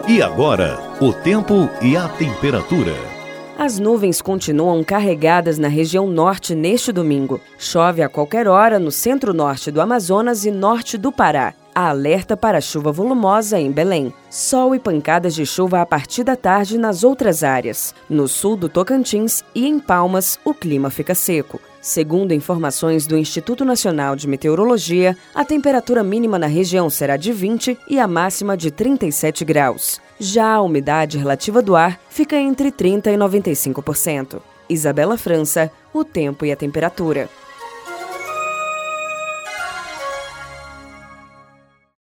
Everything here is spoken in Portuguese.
E agora, o tempo e a temperatura. As nuvens continuam carregadas na região norte neste domingo. Chove a qualquer hora no centro-norte do Amazonas e norte do Pará. Há alerta para chuva volumosa em Belém. Sol e pancadas de chuva a partir da tarde nas outras áreas. No sul do Tocantins e em Palmas, o clima fica seco. Segundo informações do Instituto Nacional de Meteorologia, a temperatura mínima na região será de 20 e a máxima de 37 graus. Já a umidade relativa do ar fica entre 30% e 95%. Isabela França, o tempo e a temperatura.